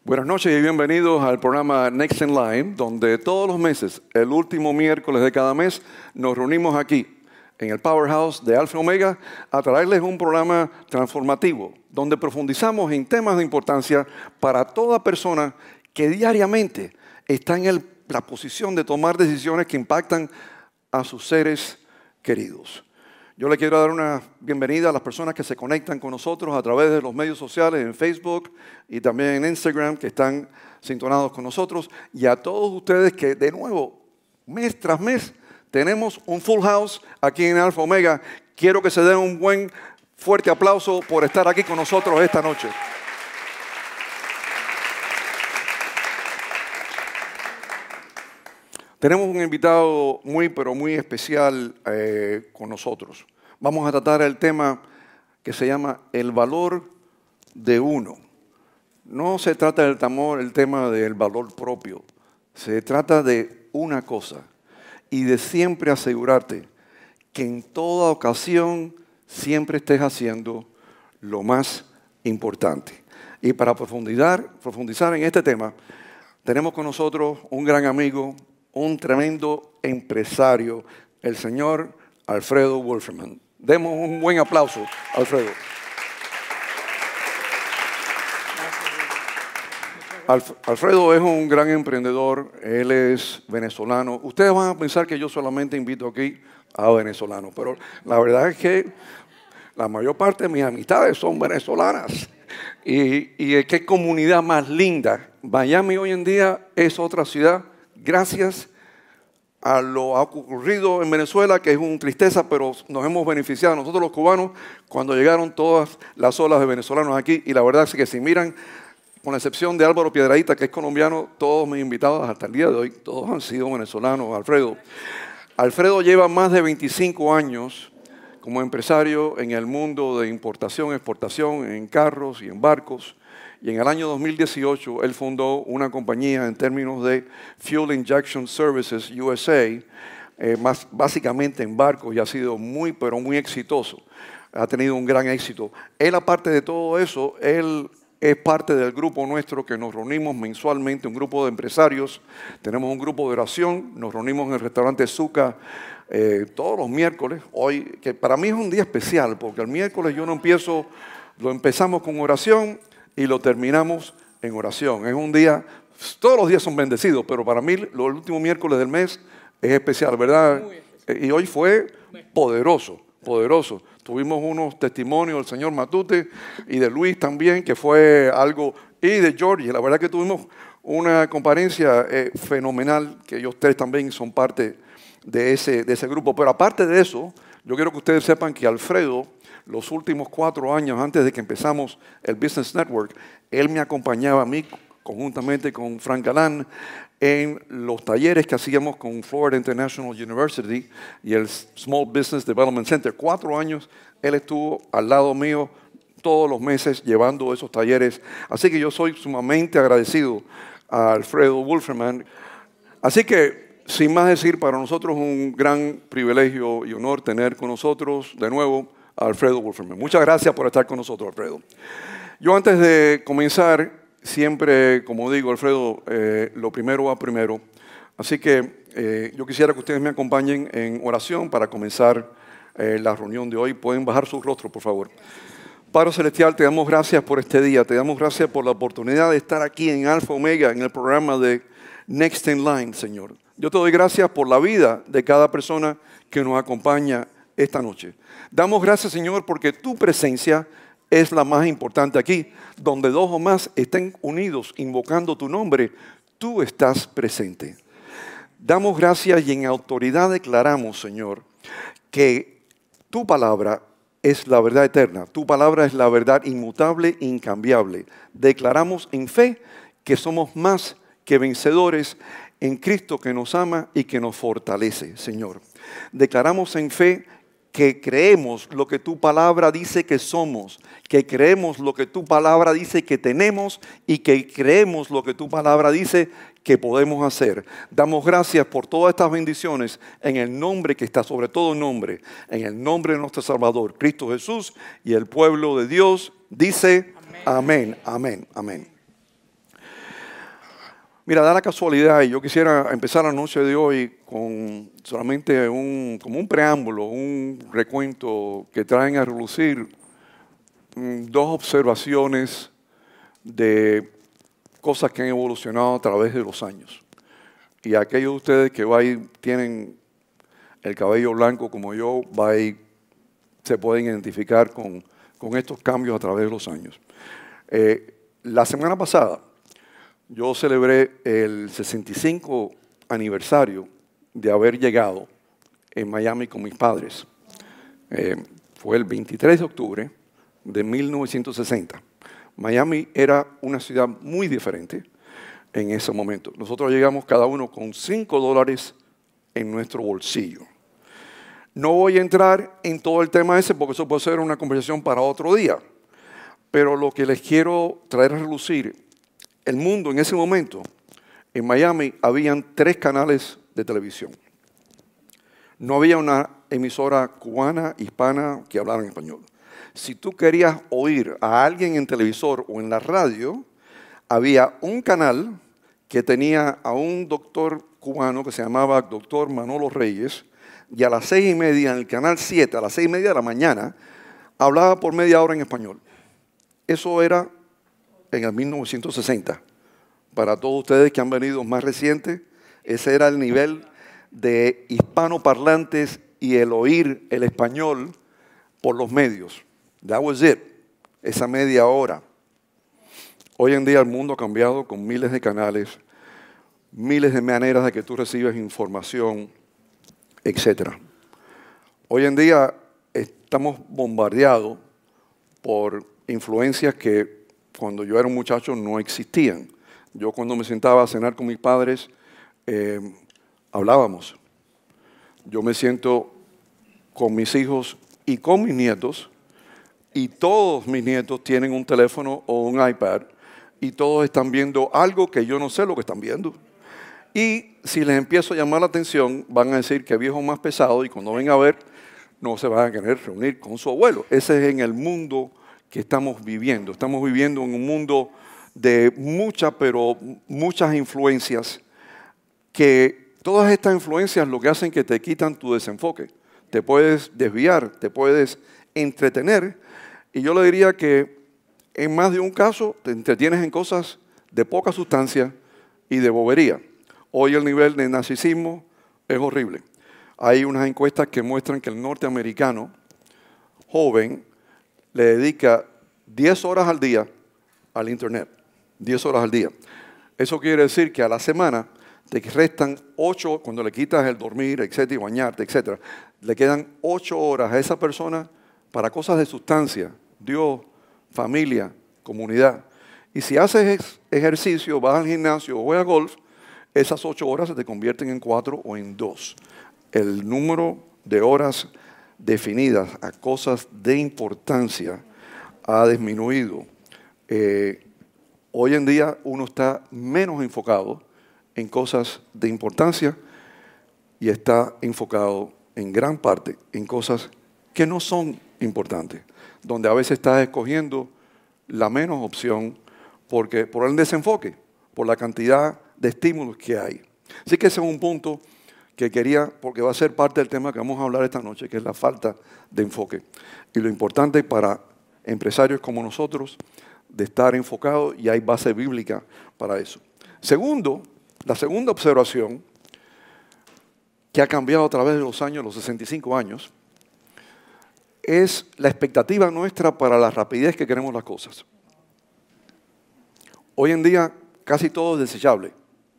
Buenas noches y bienvenidos al programa Next in Line, donde todos los meses, el último miércoles de cada mes, nos reunimos aquí, en el Powerhouse de Alfa Omega, a traerles un programa transformativo, donde profundizamos en temas de importancia para toda persona que diariamente está en la posición de tomar decisiones que impactan a sus seres queridos. Yo le quiero dar una bienvenida a las personas que se conectan con nosotros a través de los medios sociales, en Facebook y también en Instagram, que están sintonados con nosotros, y a todos ustedes que, de nuevo, mes tras mes, tenemos un full house aquí en Alfa Omega. Quiero que se den un buen, fuerte aplauso por estar aquí con nosotros esta noche. Tenemos un invitado pero muy especial con nosotros. Vamos a tratar el tema que se llama el valor de uno. No se trata del tema del valor propio. Se trata de una cosa y de siempre asegurarte que en toda ocasión siempre estés haciendo lo más importante. Y para profundizar en este tema, tenemos con nosotros un gran amigo, un tremendo empresario, el señor Alfredo Wolferman. Demos un buen aplauso, Alfredo. Alfredo es un gran emprendedor, él es venezolano. Ustedes van a pensar que yo solamente invito aquí a venezolanos, pero la verdad es que la mayor parte de mis amistades son venezolanas. Y qué comunidad más linda. Miami hoy en día es otra ciudad, gracias a lo ocurrido en Venezuela, que es una tristeza, pero nos hemos beneficiado nosotros los cubanos cuando llegaron todas las olas de venezolanos aquí. Y la verdad es que si miran, con la excepción de Álvaro Piedradita, que es colombiano, todos mis invitados hasta el día de hoy, todos han sido venezolanos. Alfredo lleva más de 25 años como empresario en el mundo de importación, exportación, en carros y en barcos. Y en el año 2018, él fundó una compañía en términos de Fuel Injection Services USA, básicamente en barcos, y ha sido muy exitoso. Ha tenido un gran éxito. Él, aparte de todo eso, él es parte del grupo nuestro que nos reunimos mensualmente, un grupo de empresarios. Tenemos un grupo de oración, nos reunimos en el restaurante Zucca todos los miércoles. Hoy, que para mí es un día especial, porque el miércoles lo empezamos con oración y lo terminamos en oración. Es un día, todos los días son bendecidos, pero para mí el último miércoles del mes es especial, ¿verdad? Muy especial. Y hoy fue poderoso. Tuvimos unos testimonios del señor Matute y de Luis también, que fue algo, y de Georgie. La verdad que tuvimos una conferencia fenomenal, que ellos tres también son parte de ese grupo. Pero aparte de eso, yo quiero que ustedes sepan que Alfredo, los últimos 4 años antes de que empezamos el Business Network, él me acompañaba a mí, conjuntamente con Frank Galán, en los talleres que hacíamos con Florida International University y el Small Business Development Center. 4 años él estuvo al lado mío todos los meses llevando esos talleres. Así que yo soy sumamente agradecido a Alfredo Wolferman. Así que, sin más decir, para nosotros es un gran privilegio y honor tener con nosotros de nuevo a Alfredo Wolferman. Muchas gracias por estar con nosotros, Alfredo. Yo, antes de comenzar, siempre, como digo, Alfredo, lo primero va primero. Así que yo quisiera que ustedes me acompañen en oración para comenzar la reunión de hoy. Pueden bajar sus rostros, por favor. Padre Celestial, te damos gracias por este día. Te damos gracias por la oportunidad de estar aquí en Alfa Omega, en el programa de Next in Line, Señor. Yo te doy gracias por la vida de cada persona que nos acompaña esta noche. Damos gracias, Señor, porque tu presencia es la más importante aquí. Donde 2 o más estén unidos invocando tu nombre, tú estás presente. Damos gracias y en autoridad declaramos, Señor, que tu palabra es la verdad eterna. Tu palabra es la verdad inmutable e incambiable. Declaramos en fe que somos más que vencedores en Cristo, que nos ama y que nos fortalece, Señor. Declaramos en fe que creemos lo que tu palabra dice que somos, que creemos lo que tu palabra dice que tenemos y que creemos lo que tu palabra dice que podemos hacer. Damos gracias por todas estas bendiciones en el nombre que está sobre todo nombre, en el nombre de nuestro Salvador, Cristo Jesús, y el pueblo de Dios dice amén, amén, amén. Mira, da la casualidad, y yo quisiera empezar la noche de hoy con solamente como un preámbulo, un recuento que traen a relucir dos observaciones de cosas que han evolucionado a través de los años. Y aquellos de ustedes que tienen el cabello blanco como yo, se pueden identificar con estos cambios a través de los años. La semana pasada yo celebré el 65 aniversario de haber llegado en Miami con mis padres. Fue el 23 de octubre de 1960. Miami era una ciudad muy diferente en ese momento. Nosotros llegamos cada uno con $5 en nuestro bolsillo. No voy a entrar en todo el tema ese porque eso puede ser una conversación para otro día. Pero lo que les quiero traer a relucir, el mundo en ese momento, en Miami, habían 3 canales de televisión. No había una emisora cubana, hispana, que hablara en español. Si tú querías oír a alguien en televisor o en la radio, había un canal que tenía a un doctor cubano que se llamaba doctor Manolo Reyes, y a las 6:30 en el canal 7, a las 6:30 de la mañana, hablaba por media hora en español. Eso era en el 1960. Para todos ustedes que han venido más recientes, ese era el nivel de hispanoparlantes y el oír el español por los medios. That was it, esa media hora. Hoy en día el mundo ha cambiado con miles de canales, miles de maneras de que tú recibes información, etc. Hoy en día estamos bombardeados por influencias que cuando yo era un muchacho no existían. Yo cuando me sentaba a cenar con mis padres, hablábamos. Yo me siento con mis hijos y con mis nietos, y todos mis nietos tienen un teléfono o un iPad, y todos están viendo algo que yo no sé lo que están viendo. Y si les empiezo a llamar la atención, van a decir que viejo más pesado, y cuando vengan a ver, no se van a querer reunir con su abuelo. Ese es en el mundo que estamos viviendo. Estamos viviendo en un mundo de muchas influencias, que todas estas influencias lo que hacen es que te quitan tu desenfoque. Te puedes desviar, te puedes entretener, y yo le diría que en más de un caso te entretienes en cosas de poca sustancia y de bobería. Hoy el nivel de narcisismo es horrible. Hay unas encuestas que muestran que el norteamericano joven le dedica 10 horas al día al Internet. 10 horas al día. Eso quiere decir que a la semana te restan 8, cuando le quitas el dormir, etcétera, y bañarte, etcétera, le quedan 8 horas a esa persona para cosas de sustancia, Dios, familia, comunidad. Y si haces ejercicio, vas al gimnasio o juegas golf, esas 8 horas se te convierten en 4 o en 2. El número de horas definidas a cosas de importancia ha disminuido. Hoy en día uno está menos enfocado en cosas de importancia y está enfocado en gran parte en cosas que no son importantes, donde a veces estás escogiendo la menos opción por el desenfoque, por la cantidad de estímulos que hay. Así que ese es un punto que quería, porque va a ser parte del tema que vamos a hablar esta noche, que es la falta de enfoque. Y lo importante para empresarios como nosotros, de estar enfocados, y hay base bíblica para eso. Segundo, la segunda observación, que ha cambiado a través de los años, los 65 años, es la expectativa nuestra para la rapidez que queremos las cosas. Hoy en día casi todo es desechable.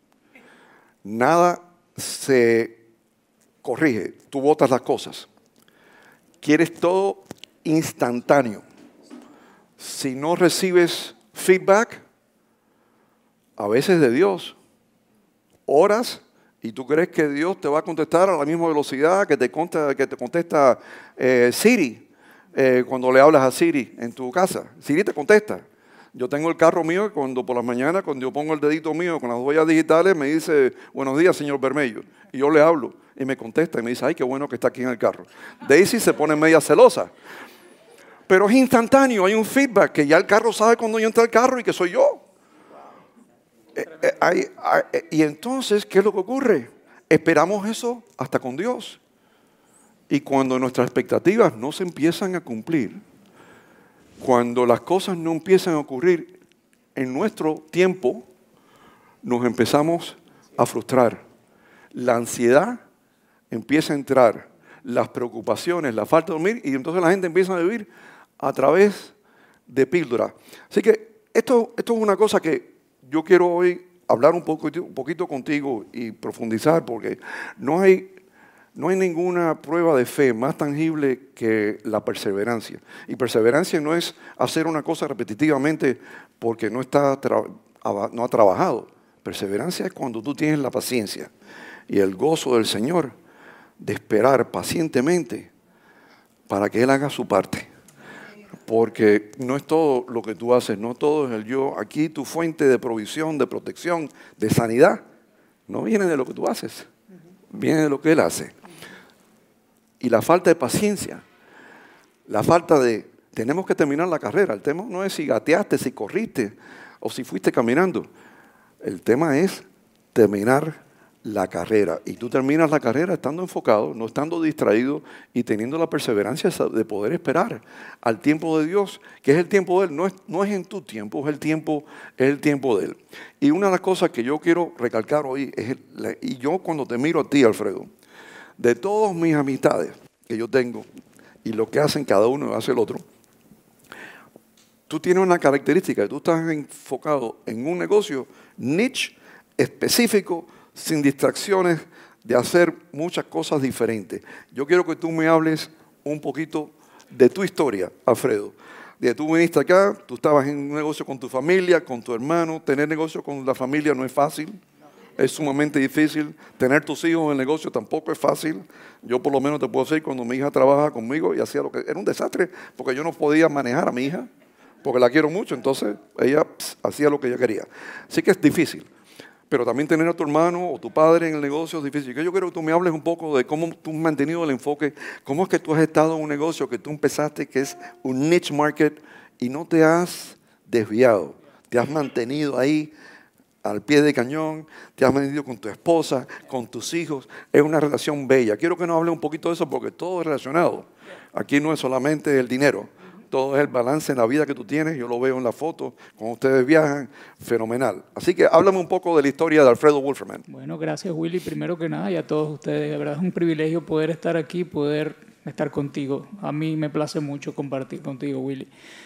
Nada se corrige, tú botas las cosas. Quieres todo instantáneo. Si no recibes feedback, a veces de Dios, oras, y tú crees que Dios te va a contestar a la misma velocidad que te contesta Siri, cuando le hablas a Siri en tu casa. Siri te contesta. Yo tengo el carro mío y cuando por las mañanas, cuando yo pongo el dedito mío con las huellas digitales, me dice, buenos días, señor Bermello. Y yo le hablo y me contesta y me dice, ay, qué bueno que está aquí en el carro. Daisy se pone media celosa. Pero es instantáneo, hay un feedback que ya el carro sabe cuando yo entro al carro y que soy yo. y entonces, ¿qué es lo que ocurre? Esperamos eso hasta con Dios. Y cuando nuestras expectativas no se empiezan a cumplir, cuando las cosas no empiezan a ocurrir en nuestro tiempo, nos empezamos a frustrar. La ansiedad empieza a entrar, las preocupaciones, la falta de dormir, y entonces la gente empieza a vivir a través de píldoras. Así que esto es una cosa que yo quiero hoy hablar un poquito contigo y profundizar, porque no hay ninguna prueba de fe más tangible que la perseverancia. Y perseverancia no es hacer una cosa repetitivamente porque no ha trabajado. Perseverancia es cuando tú tienes la paciencia y el gozo del Señor de esperar pacientemente para que Él haga su parte. Porque no es todo lo que tú haces, no todo es el yo. Aquí tu fuente de provisión, de protección, de sanidad, no viene de lo que tú haces, viene de lo que Él hace. Y la falta de paciencia, la falta de, tenemos que terminar la carrera. El tema no es si gateaste, si corriste o si fuiste caminando. El tema es terminar la carrera. Y tú terminas la carrera estando enfocado, no estando distraído y teniendo la perseverancia de poder esperar al tiempo de Dios, que es el tiempo de Él. No es en tu tiempo, es el tiempo de Él. Y una de las cosas que yo quiero recalcar hoy es, y yo cuando te miro a ti, Alfredo, de todas mis amistades que yo tengo y lo que hacen cada uno hace el otro, tú tienes una característica, tú estás enfocado en un negocio niche, específico, sin distracciones de hacer muchas cosas diferentes. Yo quiero que tú me hables un poquito de tu historia, Alfredo. De tú viniste acá, tú estabas en un negocio con tu familia, con tu hermano. Tener negocio con la familia no es fácil, es sumamente difícil. Tener tus hijos en el negocio tampoco es fácil. Yo por lo menos te puedo decir, cuando mi hija trabaja conmigo y hacía lo que... Era un desastre porque yo no podía manejar a mi hija, porque la quiero mucho, entonces ella hacía lo que ella quería. Así que es difícil. Pero también tener a tu hermano o tu padre en el negocio es difícil. Yo quiero que tú me hables un poco de cómo tú has mantenido el enfoque, cómo es que tú has estado en un negocio que tú empezaste, que es un niche market, y no te has desviado. Te has mantenido ahí al pie de cañón, te has mantenido con tu esposa, con tus hijos. Es una relación bella. Quiero que nos hables un poquito de eso porque todo es relacionado. Aquí no es solamente el dinero. Todo es el balance en la vida que tú tienes. Yo lo veo en la foto, cuando ustedes viajan, fenomenal. Así que háblame un poco de la historia de Alfredo Wolferman. Bueno, gracias Willy, primero que nada, y a todos ustedes. De verdad es un privilegio poder estar aquí, poder estar contigo. A mí me place mucho compartir contigo, Willy.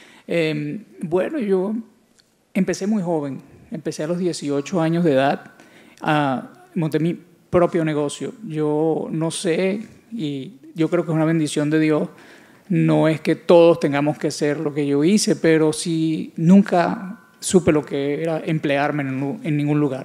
Bueno, yo empecé muy joven. Empecé a los 18 años de edad. Monté mi propio negocio. Yo no sé, y yo creo que es una bendición de Dios. No es que todos tengamos que hacer lo que yo hice, pero sí nunca supe lo que era emplearme en ningún lugar.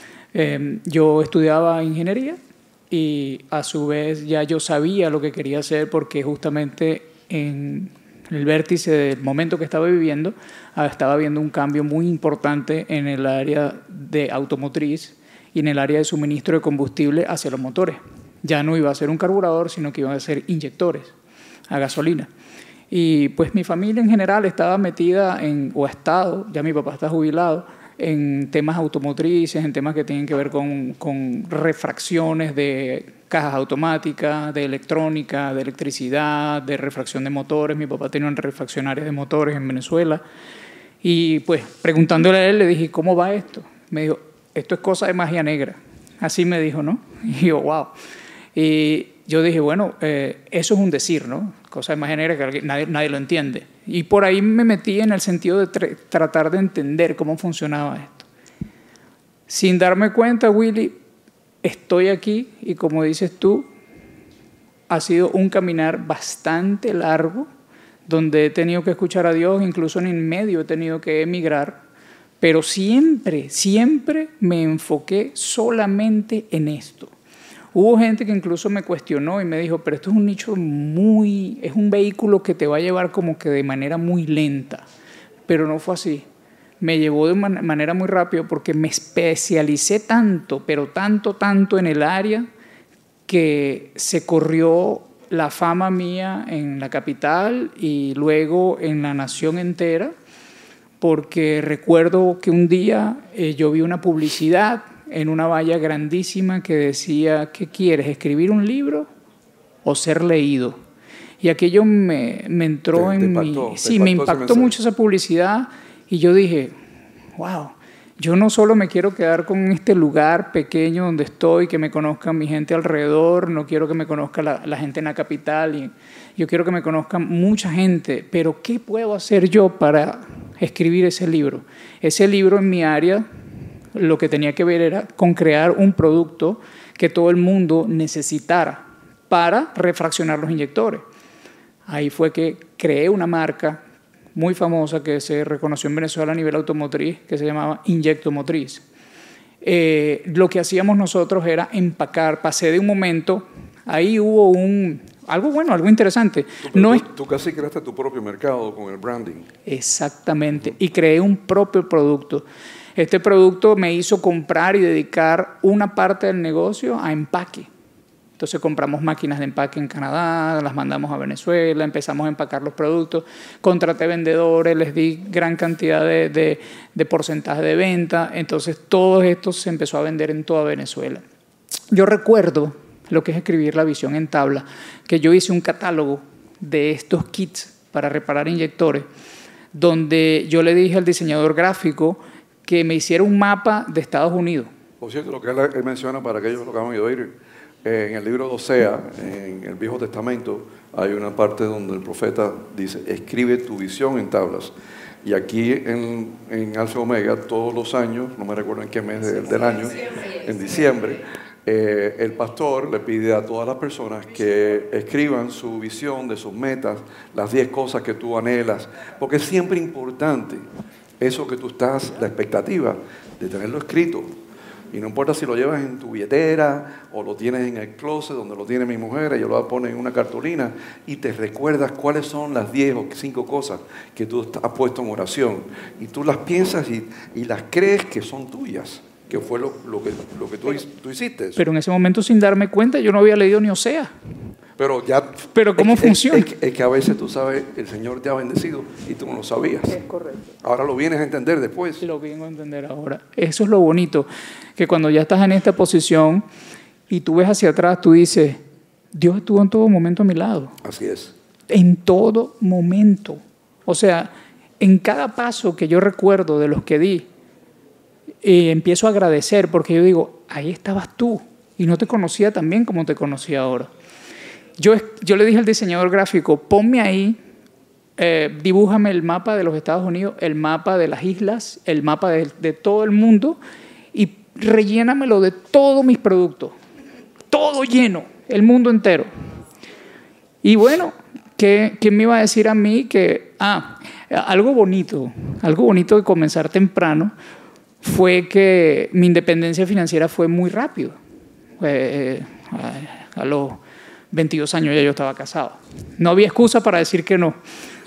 Yo estudiaba ingeniería y a su vez ya yo sabía lo que quería hacer porque justamente en el vértice del momento que estaba viviendo estaba viendo un cambio muy importante en el área de automotriz y en el área de suministro de combustible hacia los motores. Ya no iba a ser un carburador, sino que iban a ser inyectores a gasolina. Y pues mi familia en general estaba metida o ha estado, ya mi papá está jubilado, en temas automotrices, en temas que tienen que ver con refracciones de cajas automáticas, de electrónica, de electricidad, de refracción de motores. Mi papá tenía una refraccionaria de motores en Venezuela. Y pues preguntándole a él, le dije, ¿cómo va esto? Me dijo, esto es cosa de magia negra. Así me dijo, ¿no? Y yo, wow. Y yo dije, bueno, eso es un decir, ¿no? Cosa de magia negra que nadie lo entiende. Y por ahí me metí en el sentido de tratar de entender cómo funcionaba esto. Sin darme cuenta, Willy, estoy aquí y como dices tú, ha sido un caminar bastante largo donde he tenido que escuchar a Dios, incluso en medio he tenido que emigrar, pero siempre me enfoqué solamente en esto. Hubo gente que incluso me cuestionó y me dijo, pero esto es un nicho es un vehículo que te va a llevar como que de manera muy lenta. Pero no fue así. Me llevó de manera muy rápida porque me especialicé tanto, pero tanto en el área que se corrió la fama mía en la capital y luego en la nación entera, porque recuerdo que un día yo vi una publicidad en una valla grandísima que decía, ¿qué quieres? ¿Escribir un libro o ser leído? Y aquello me entró en mí. Sí, me impactó mucho esa publicidad y yo dije, wow, yo no solo me quiero quedar con este lugar pequeño donde estoy, que me conozcan mi gente alrededor, no quiero que me conozca la gente en la capital, y yo quiero que me conozcan mucha gente, pero ¿qué puedo hacer yo para escribir ese libro? Ese libro en mi área lo que tenía que ver era con crear un producto que todo el mundo necesitara para refraccionar los inyectores. Ahí fue que creé una marca muy famosa que se reconoció en Venezuela a nivel automotriz, que se llamaba Inyectomotriz. Lo que hacíamos nosotros era empacar. Pasé de un momento, ahí hubo algo bueno, algo interesante. Tú casi creaste tu propio mercado con el branding. Exactamente, y creé un propio producto. Este producto me hizo comprar y dedicar una parte del negocio a empaque. Entonces compramos máquinas de empaque en Canadá, las mandamos a Venezuela, empezamos a empacar los productos, contraté vendedores, les di gran cantidad de porcentaje de venta. Entonces todo esto se empezó a vender en toda Venezuela. Yo recuerdo lo que es escribir la visión en tabla, que yo hice un catálogo de estos kits para reparar inyectores, donde yo le dije al diseñador gráfico que me hiciera un mapa de Estados Unidos. Por cierto, lo que él menciona, para aquellos que lo acaban de oír, en el libro de Osea, en el Viejo Testamento, hay una parte donde el profeta dice, escribe tu visión en tablas. Y aquí en Alfa Omega, todos los años, no me recuerdo en qué mes del año, en diciembre, el pastor le pide a todas las personas que escriban su visión de sus metas, las 10 cosas que tú anhelas, porque es siempre importante eso que tú estás, la expectativa de tenerlo escrito. Y no importa si lo llevas en tu billetera o lo tienes en el closet donde lo tiene mi mujer, ella lo pone en una cartulina y te recuerdas cuáles son las 10 o 5 cosas que tú has puesto en oración. Y tú las piensas y las crees que son tuyas, que fue lo que tú hiciste. Pero en ese momento, sin darme cuenta, yo no había leído ni Osea. Pero ¿cómo funciona? Es que a veces tú sabes, el Señor te ha bendecido y tú no lo sabías. Es correcto. Ahora lo vienes a entender después. Lo vengo a entender ahora. Eso es lo bonito, que cuando ya estás en esta posición y tú ves hacia atrás, tú dices, Dios estuvo en todo momento a mi lado. Así es. En todo momento. O sea, en cada paso que yo recuerdo de los que di, empiezo a agradecer porque yo digo, ahí estabas tú y no te conocía tan bien como te conocí ahora. Yo le dije al diseñador gráfico, ponme ahí, dibújame el mapa de los Estados Unidos, el mapa de las islas, el mapa de todo el mundo y rellénamelo de todos mis productos, todo lleno, el mundo entero. Y bueno, ¿qué me iba a decir a mí? Algo bonito de comenzar temprano fue que mi independencia financiera fue muy rápido. A los 22 años ya yo estaba casado. No había excusa para decir que no.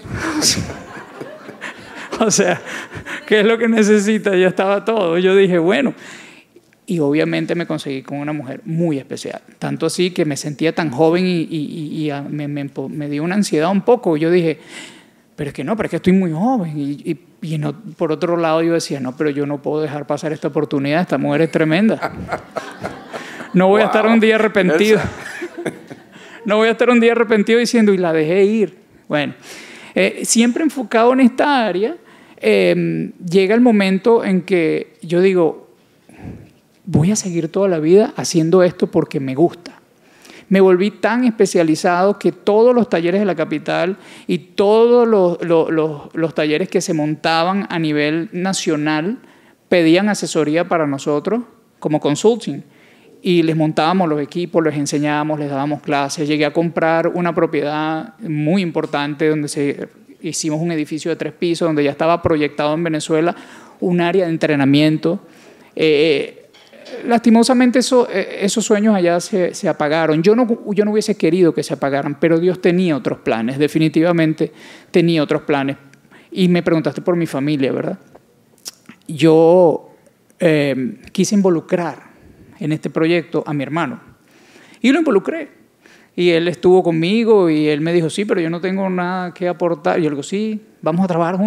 O sea, ¿qué es lo que necesita? Ya estaba todo. Yo dije, bueno. Y obviamente me conseguí con una mujer muy especial. Tanto así que me sentía tan joven y me dio una ansiedad un poco. Yo dije, pero es que estoy muy joven. Y no, por otro lado yo decía, no, pero yo no puedo dejar pasar esta oportunidad. Esta mujer es tremenda. No voy a estar un día arrepentido. No voy a estar un día arrepentido diciendo, y la dejé ir. Bueno, siempre enfocado en esta área, llega el momento en que yo digo, voy a seguir toda la vida haciendo esto porque me gusta. Me volví tan especializado que todos los talleres de la capital y todos los talleres que se montaban a nivel nacional pedían asesoría para nosotros como consulting. Y les montábamos los equipos, les enseñábamos, les dábamos clases. Llegué a comprar una propiedad muy importante donde hicimos un edificio de 3 pisos, donde ya estaba proyectado en Venezuela un área de entrenamiento. Lastimosamente esos sueños allá se apagaron. Yo no hubiese querido que se apagaran, pero Dios tenía otros planes, definitivamente tenía otros planes. Y me preguntaste por mi familia, ¿verdad? Yo quise involucrar en este proyecto a mi hermano. Y lo involucré. Y él estuvo conmigo y él me dijo, sí, pero yo no tengo nada que aportar. Y yo le digo, sí, vamos a trabajar juntos.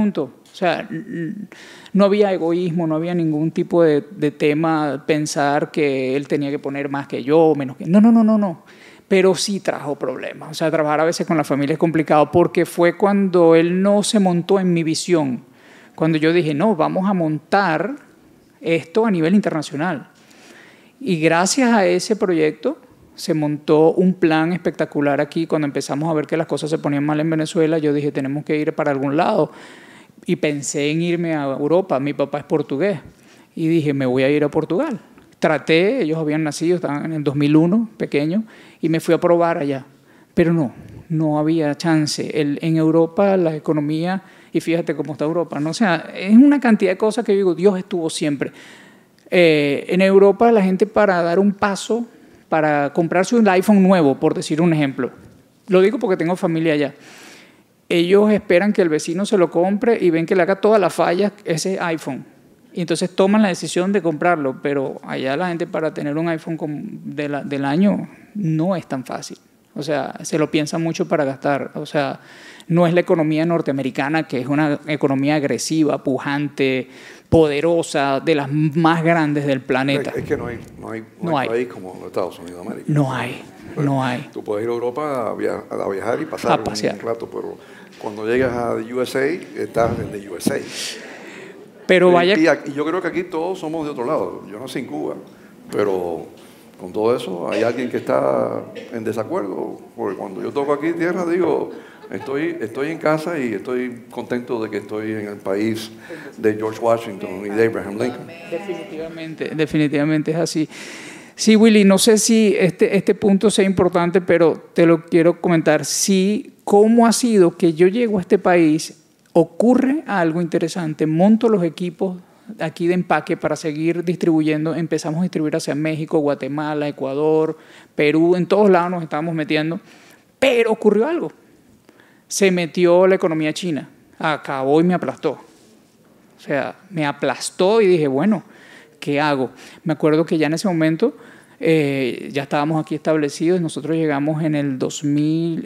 O sea, no había egoísmo, no había ningún tipo de tema, pensar que él tenía que poner más que yo o menos que... No. Pero sí trajo problemas. O sea, trabajar a veces con la familia es complicado porque fue cuando él no se montó en mi visión. Cuando yo dije, no, vamos a montar esto a nivel internacional. Y gracias a ese proyecto se montó un plan espectacular aquí. Cuando empezamos a ver que las cosas se ponían mal en Venezuela, yo dije, tenemos que ir para algún lado. Y pensé en irme a Europa. Mi papá es portugués. Y dije, me voy a ir a Portugal. Traté, ellos habían nacido, estaban en el 2001, pequeños, y me fui a probar allá. Pero no había chance. En Europa la economía, y fíjate cómo está Europa, ¿no? O sea, es una cantidad de cosas que yo digo, Dios estuvo siempre. En Europa la gente para dar un paso, para comprarse un iPhone nuevo, por decir un ejemplo, lo digo porque tengo familia allá, ellos esperan que el vecino se lo compre y ven que le haga todas las fallas ese iPhone. Y entonces toman la decisión de comprarlo, pero allá la gente para tener un iPhone del año no es tan fácil. O sea, se lo piensa mucho para gastar. O sea, no es la economía norteamericana, que es una economía agresiva, pujante, poderosa, de las más grandes del planeta. Es que no hay país como los Estados Unidos de América. No hay. Tú puedes ir a Europa a viajar y pasar un rato, pero cuando llegas a USA, estás en the USA. Pero vaya... Y yo creo que aquí todos somos de otro lado. Yo nací en Cuba, pero con todo eso hay alguien que está en desacuerdo. Porque cuando yo toco aquí tierra, digo, estoy en casa y estoy contento de que estoy en el país de George Washington y de Abraham Lincoln. Definitivamente es así. Sí, Willy, no sé si este punto sea importante, pero te lo quiero comentar. Sí, ¿cómo ha sido que yo llego a este país? Ocurre algo interesante, monto los equipos aquí de empaque para seguir distribuyendo, empezamos a distribuir hacia México, Guatemala, Ecuador, Perú, en todos lados nos estábamos metiendo, pero ocurrió algo, se metió la economía china, acabó y me aplastó, o sea, me aplastó y dije, bueno, ¿qué hago? Me acuerdo que ya en ese momento ya estábamos aquí establecidos, nosotros llegamos en el 2000,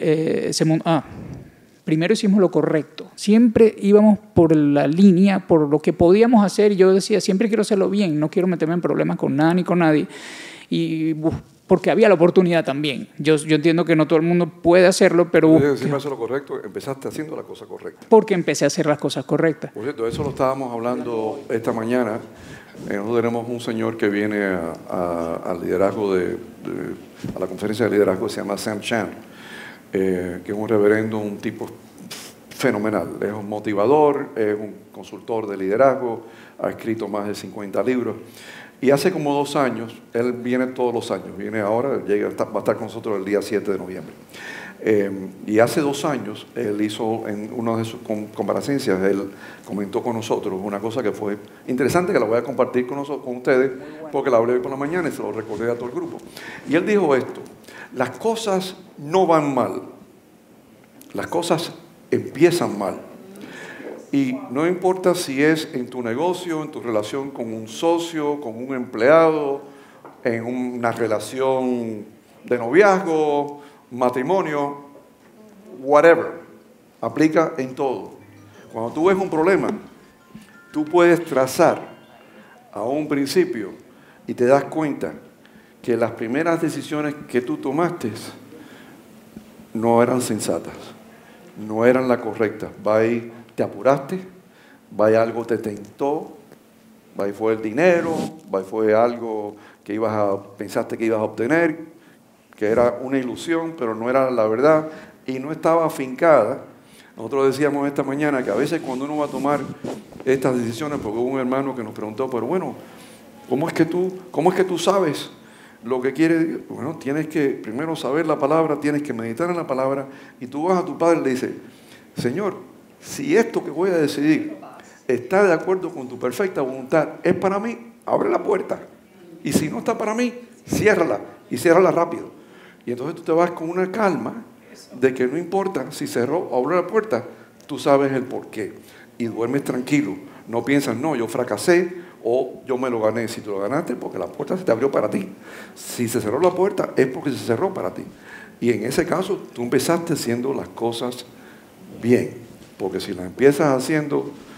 primero hicimos lo correcto. Siempre íbamos por la línea, por lo que podíamos hacer. Y yo decía, siempre quiero hacerlo bien, no quiero meterme en problemas con nada ni con nadie. Y porque había la oportunidad también. Yo entiendo que no todo el mundo puede hacerlo, pero... Si me hace lo correcto, empezaste haciendo la cosa correcta. Porque empecé a hacer las cosas correctas. Por cierto, eso lo estábamos hablando esta mañana. Nosotros tenemos un señor que viene al liderazgo a la conferencia de liderazgo, se llama Sam Chan. Que es un reverendo, un tipo fenomenal. Es un motivador, es un consultor de liderazgo, ha escrito más de 50 libros. Y hace como 2 años, él viene todos los años, viene ahora, va a estar con nosotros el día 7 de noviembre. Y hace 2 años, él hizo, en una de sus comparecencias, él comentó con nosotros una cosa que fue interesante, que la voy a compartir con ustedes, porque la hablé hoy por la mañana y se lo recordé a todo el grupo. Y él dijo esto: las cosas no van mal, las cosas empiezan mal. Y no importa si es en tu negocio, en tu relación con un socio, con un empleado, en una relación de noviazgo, matrimonio, whatever, aplica en todo. Cuando tú ves un problema, tú puedes trazar a un principio y te das cuenta que las primeras decisiones que tú tomaste no eran sensatas, no eran las correctas. Va ahí, te apuraste, va ahí algo te tentó, va ahí fue el dinero, va ahí fue algo que pensaste que ibas a obtener, que era una ilusión, pero no era la verdad y no estaba afincada. Nosotros decíamos esta mañana que a veces cuando uno va a tomar estas decisiones, porque hubo un hermano que nos preguntó, pero bueno, ¿cómo es que tú sabes lo que quiere? Bueno, tienes que primero saber la palabra, tienes que meditar en la palabra, y tú vas a tu padre y le dices, Señor, si esto que voy a decidir está de acuerdo con tu perfecta voluntad, es para mí, abre la puerta. Y si no está para mí, ciérrala, y ciérrala rápido. Y entonces tú te vas con una calma de que no importa si cerró o abrió la puerta, tú sabes el porqué. Y duermes tranquilo. No piensas, no, yo fracasé o yo me lo gané. Si tú lo ganaste, porque la puerta se te abrió para ti. Si se cerró la puerta, es porque se cerró para ti. Y en ese caso, tú empezaste haciendo las cosas bien. Porque si las empiezas haciendo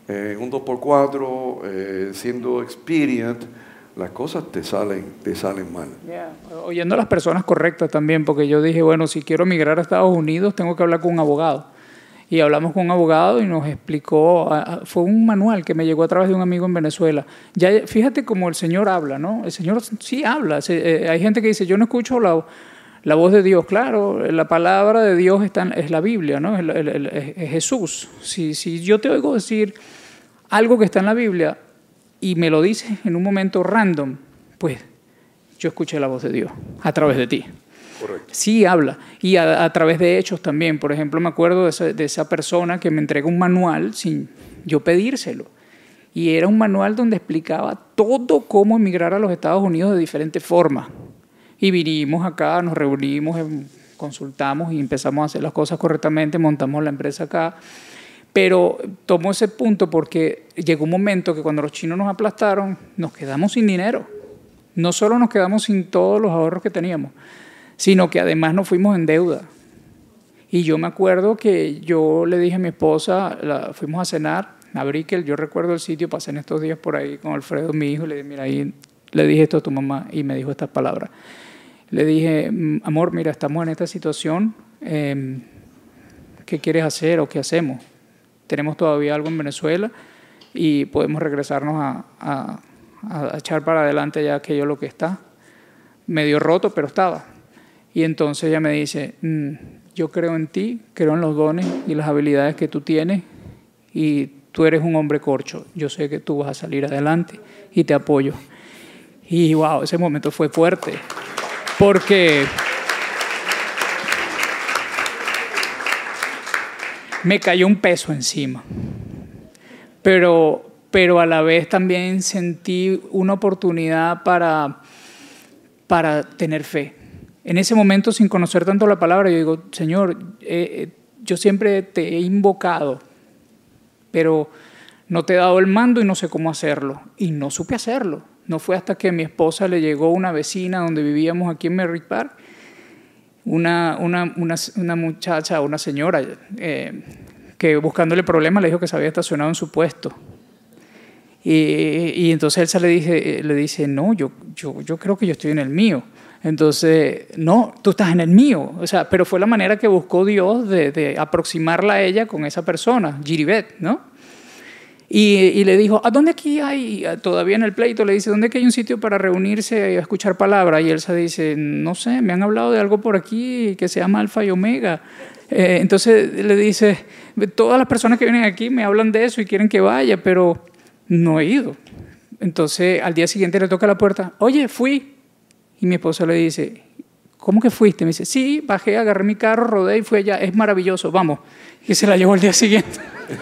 un 2x4, siendo experienced, las cosas te salen mal. Yeah. Oyendo a las personas correctas también, porque yo dije, bueno, si quiero migrar a Estados Unidos, tengo que hablar con un abogado. Y hablamos con un abogado y nos explicó, fue un manual que me llegó a través de un amigo en Venezuela. Ya, fíjate cómo el Señor habla, ¿no? El Señor sí habla. Hay gente que dice, yo no escucho la voz de Dios. Claro, la palabra de Dios es la Biblia, ¿no? Es Jesús. Si yo te oigo decir algo que está en la Biblia y me lo dices en un momento random, pues yo escuché la voz de Dios a través de ti. Correcto. Sí habla, y a través de hechos también. Por ejemplo, me acuerdo de esa persona que me entrega un manual sin yo pedírselo. Y era un manual donde explicaba todo cómo emigrar a los Estados Unidos de diferentes formas. Y vinimos acá, nos reunimos, consultamos y empezamos a hacer las cosas correctamente, montamos la empresa acá. Pero tomo ese punto porque llegó un momento que cuando los chinos nos aplastaron, nos quedamos sin dinero. No solo nos quedamos sin todos los ahorros que teníamos, sino que además nos fuimos en deuda. Y yo me acuerdo que yo le dije a mi esposa, fuimos a cenar a Brickell, yo recuerdo el sitio, pasé en estos días por ahí con Alfredo, mi hijo, y le dije, mira, ahí le dije esto a tu mamá, y me dijo estas palabras. Le dije, amor, mira, estamos en esta situación, ¿qué quieres hacer o qué hacemos? Tenemos todavía algo en Venezuela y podemos regresarnos a echar para adelante ya aquello lo que está. Medio roto, pero estaba. Y entonces ella me dice, yo creo en ti, creo en los dones y las habilidades que tú tienes y tú eres un hombre corcho. Yo sé que tú vas a salir adelante y te apoyo. Y wow, ese momento fue fuerte porque me cayó un peso encima. Pero a la vez también sentí una oportunidad para tener fe. En ese momento, sin conocer tanto la palabra, yo digo, Señor, yo siempre te he invocado, pero no te he dado el mando y no sé cómo hacerlo. Y no supe hacerlo. No fue hasta que a mi esposa le llegó una vecina donde vivíamos aquí en Merritt Park, una muchacha, una señora, que buscándole problemas le dijo que se había estacionado en su puesto. Y entonces Elsa le dice, no, yo creo que yo estoy en el mío. Entonces, no, tú estás en el mío. O sea, pero fue la manera que buscó Dios de aproximarla a ella con esa persona, Jiribet, ¿no? Y le dijo, ¿a dónde aquí hay? Todavía en el pleito le dice, ¿dónde aquí hay un sitio para reunirse y escuchar palabra? Y Elsa dice, no sé, me han hablado de algo por aquí que se llama Alfa y Omega. Entonces le dice, todas las personas que vienen aquí me hablan de eso y quieren que vaya, pero no he ido. Entonces al día siguiente le toca la puerta, oye, fui. Y mi esposa le dice, ¿cómo que fuiste? Me dice, sí, bajé, agarré mi carro, rodé y fui allá, es maravilloso, vamos. Y se la llevó al día siguiente.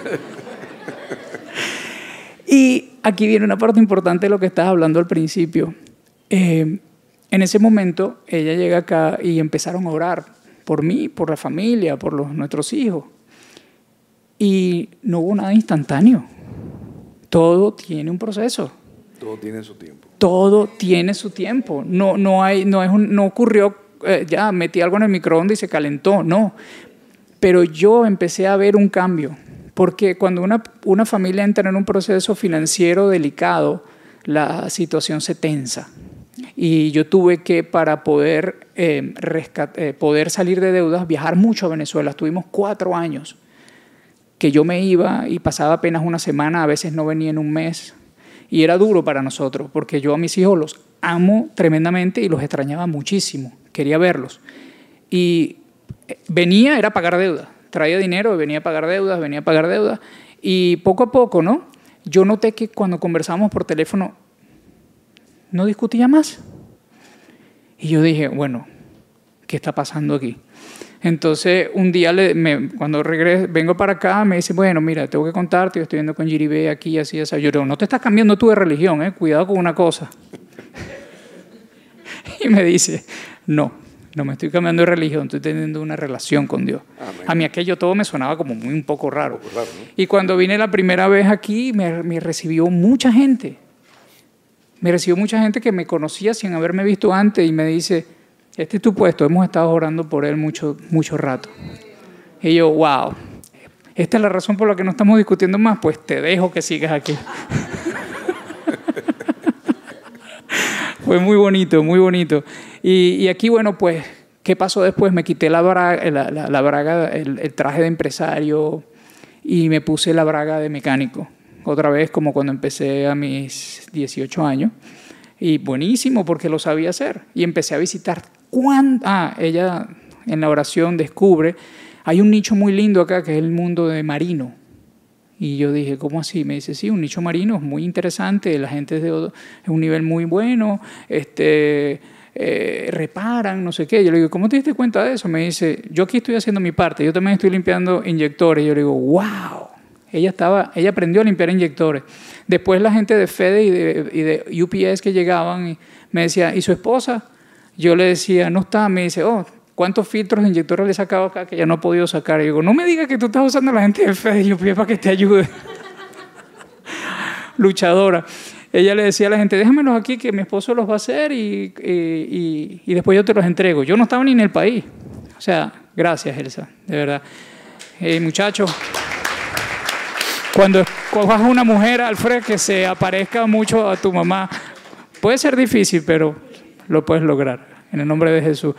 Y aquí viene una parte importante de lo que estabas hablando al principio. En ese momento ella llega acá y empezaron a orar por mí, por la familia, por nuestros hijos. Y no hubo nada instantáneo. Todo tiene un proceso. Todo tiene su tiempo. Todo tiene su tiempo. No ocurrió, ya metí algo en el microondas y se calentó, no. Pero yo empecé a ver un cambio. Porque cuando una familia entra en un proceso financiero delicado, la situación se tensa. Y yo tuve que, para poder salir de deudas, viajar mucho a Venezuela. Estuvimos 4 años que yo me iba y pasaba apenas una semana, a veces no venía en un mes. Y era duro para nosotros, porque yo a mis hijos los amo tremendamente y los extrañaba muchísimo. Quería verlos. Y venía, era pagar deudas. Traía dinero, venía a pagar deudas. Y poco a poco, ¿no? Yo noté que cuando conversábamos por teléfono, no discutía más. Y yo dije, bueno, ¿qué está pasando aquí? Entonces, un día, cuando vengo para acá, me dice, bueno, mira, tengo que contarte, yo estoy viendo con Jiribé aquí, así. Yo digo, no te estás cambiando tú de religión, cuidado con una cosa. Y me dice, no me estoy cambiando de religión, estoy teniendo una relación con Dios. Amén. A mí aquello todo me sonaba como un poco raro. ¿No? Y cuando vine la primera vez aquí, me recibió mucha gente. Me recibió mucha gente que me conocía sin haberme visto antes y me dice, este es tu puesto, hemos estado orando por él mucho rato. Y yo, wow, esta es la razón por la que no estamos discutiendo más, pues te dejo que sigas aquí. Fue muy bonito, muy bonito. Y aquí, bueno, pues, ¿qué pasó después? Me quité la braga, el traje de empresario y me puse la braga de mecánico. Otra vez, como cuando empecé a mis 18 años. Y buenísimo, porque lo sabía hacer. Y empecé a visitar. Ella en la oración descubre, hay un nicho muy lindo acá, que es el mundo de marino. Y yo dije, ¿cómo así? Me dice, sí, un nicho marino es muy interesante, la gente es de un nivel muy bueno, reparan, no sé qué. Yo le digo, ¿cómo te diste cuenta de eso? Me dice, yo aquí estoy haciendo mi parte, yo también estoy limpiando inyectores. Yo le digo, wow, ella aprendió a limpiar inyectores. Después la gente de FedEx y de UPS que llegaban y me decía, ¿y su esposa? Yo le decía, no está. Me dice, ¿cuántos filtros de inyectores le he sacado acá que ya no he podido sacar? Y digo, no me digas que tú estás usando a la gente de FedEx y UPS para que te ayude. Luchadora. Ella le decía a la gente, déjamelos aquí que mi esposo los va a hacer y después yo te los entrego. Yo no estaba ni en el país. O sea, gracias, Elsa, de verdad. Muchachos, cuando cojas a una mujer, Alfred, que se aparezca mucho a tu mamá, puede ser difícil, pero lo puedes lograr, en el nombre de Jesús.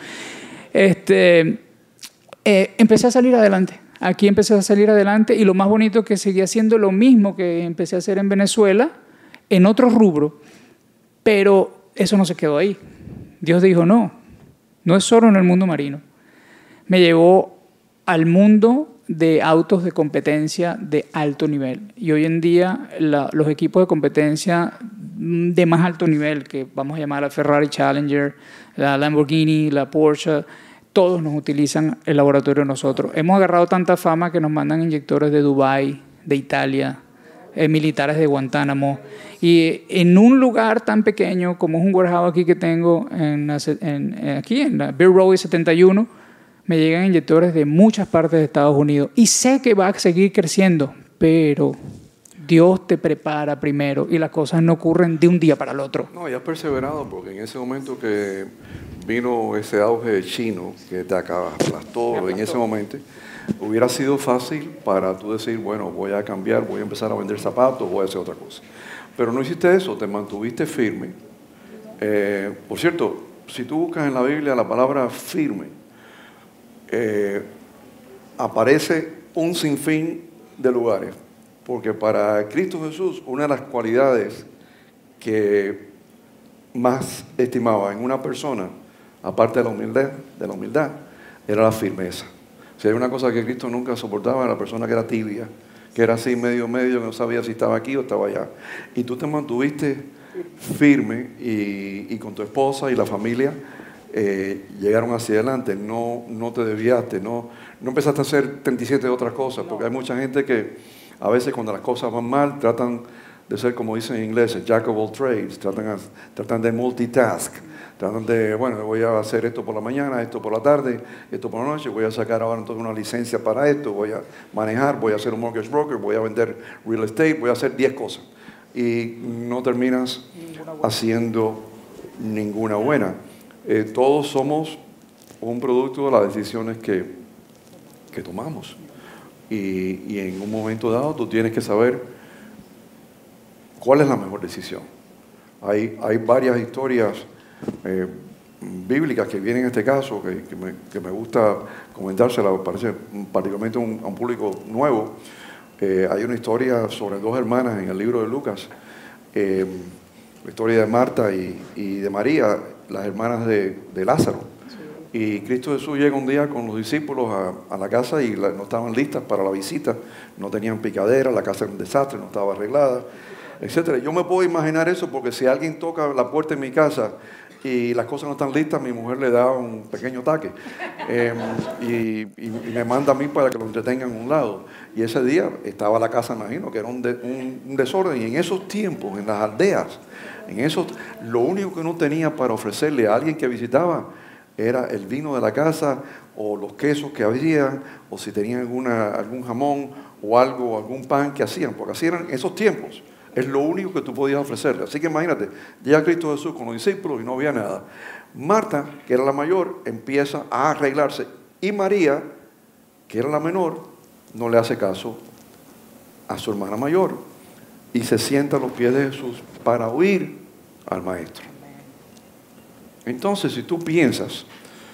Empecé a salir adelante. Aquí empecé a salir adelante y lo más bonito es que seguí haciendo lo mismo que empecé a hacer en Venezuela, en otro rubro, pero eso no se quedó ahí. Dios dijo, no es solo en el mundo marino. Me llevó al mundo de autos de competencia de alto nivel. Y hoy en día los equipos de competencia de más alto nivel, que vamos a llamar la Ferrari Challenger, la Lamborghini, la Porsche, todos nos utilizan el laboratorio de nosotros. Hemos agarrado tanta fama que nos mandan inyectores de Dubái, de Italia, militares de Guantánamo. Y en un lugar tan pequeño como es un warehouse aquí que tengo, aquí en la Beer Road 71, me llegan inyectores de muchas partes de Estados Unidos. Y sé que va a seguir creciendo, pero Dios te prepara primero y las cosas no ocurren de un día para el otro. No, ya has perseverado, porque en ese momento que vino ese auge chino que te aplastó en ese momento, hubiera sido fácil para tú decir, bueno, voy a cambiar, voy a empezar a vender zapatos, voy a hacer otra cosa. Pero no hiciste eso, te mantuviste firme. Por cierto, si tú buscas en la Biblia la palabra firme, aparece un sinfín de lugares. Porque para Cristo Jesús, una de las cualidades que más estimaba en una persona, aparte de la humildad, era la firmeza. Si hay una cosa que Cristo nunca soportaba, era la persona que era tibia, que era así medio, que no sabía si estaba aquí o estaba allá. Y tú te mantuviste firme y con tu esposa y la familia llegaron hacia adelante. No te desviaste, no empezaste a hacer 37 otras cosas, porque hay mucha gente que a veces cuando las cosas van mal tratan de ser, como dicen en inglés, jack of all trades, tratan de multitask. Tratan de, bueno, voy a hacer esto por la mañana, esto por la tarde, esto por la noche, voy a sacar ahora entonces una licencia para esto, voy a manejar, voy a ser un mortgage broker, voy a vender real estate, voy a hacer 10 cosas. Y no terminas haciendo ninguna buena. Todos somos un producto de las decisiones que tomamos. Y en un momento dado tú tienes que saber cuál es la mejor decisión. Hay varias historias bíblicas que vienen en este caso, que me gusta comentárselas, parece particularmente a un público nuevo. Hay una historia sobre dos hermanas en el libro de Lucas, la historia de Marta y de María, las hermanas de Lázaro. Y Cristo Jesús llega un día con los discípulos a la casa y no estaban listas para la visita, no tenían picadera, la casa era un desastre, no estaba arreglada, etcétera. Yo me puedo imaginar eso porque si alguien toca la puerta en mi casa y las cosas no están listas, mi mujer le da un pequeño ataque y me manda a mí para que lo entretengan a un lado. Y ese día estaba la casa, imagino, que era un desorden. Y en esos tiempos, en las aldeas, lo único que uno tenía para ofrecerle a alguien que visitaba era el vino de la casa o los quesos que había, o si tenían algún jamón o algo, algún pan que hacían, porque así eran esos tiempos. Es lo único que tú podías ofrecerle. Así que imagínate, llega Cristo Jesús con los discípulos y no había nada. Marta, que era la mayor, empieza a arreglarse. Y María, que era la menor, no le hace caso a su hermana mayor y se sienta a los pies de Jesús para oír al maestro. Entonces, si tú piensas,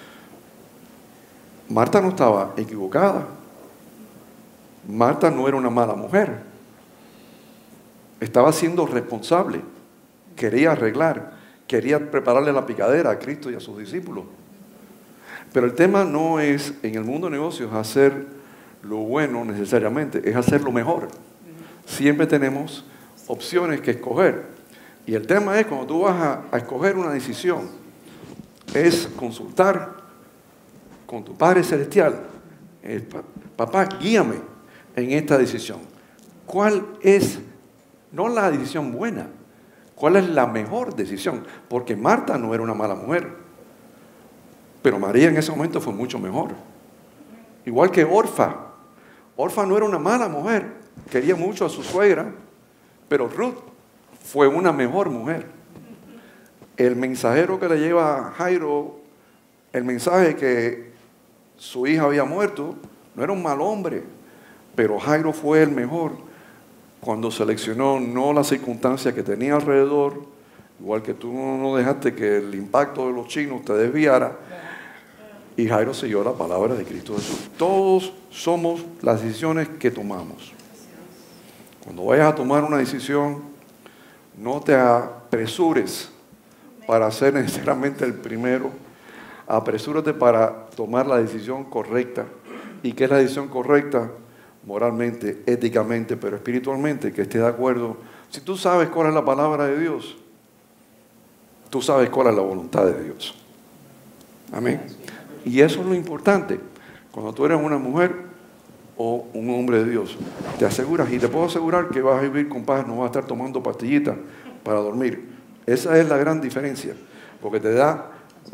Marta no estaba equivocada. Marta no era una mala mujer. Estaba siendo responsable. Quería arreglar. Quería prepararle la picadera a Cristo y a sus discípulos. Pero el tema no es, en el mundo de negocios, hacer lo bueno necesariamente, es hacer lo mejor. Siempre tenemos opciones que escoger. Y el tema es, cuando tú vas a escoger una decisión, es consultar con tu Padre Celestial. Papá, guíame en esta decisión. ¿Cuál es, no la decisión buena, cuál es la mejor decisión? Porque Marta no era una mala mujer, pero María en ese momento fue mucho mejor. Igual que Orfa. Orfa no era una mala mujer, quería mucho a su suegra, pero Ruth fue una mejor mujer. El mensajero que le lleva a Jairo el mensaje que su hija había muerto, no era un mal hombre, pero Jairo fue el mejor cuando seleccionó no las circunstancias que tenía alrededor, igual que tú no dejaste que el impacto de los chinos te desviara, y Jairo siguió la palabra de Cristo Jesús. Todos somos las decisiones que tomamos. Cuando vayas a tomar una decisión, no te apresures para ser necesariamente el primero. Apresúrate para tomar la decisión correcta. ¿Y qué es la decisión correcta? Moralmente, éticamente, pero espiritualmente, que esté de acuerdo. Si tú sabes cuál es la palabra de Dios, tú sabes cuál es la voluntad de Dios. Amén. Y eso es lo importante. Cuando tú eres una mujer o un hombre de Dios, te aseguras, y te puedo asegurar que vas a vivir con paz, no vas a estar tomando pastillitas para dormir. Esa es la gran diferencia, porque te da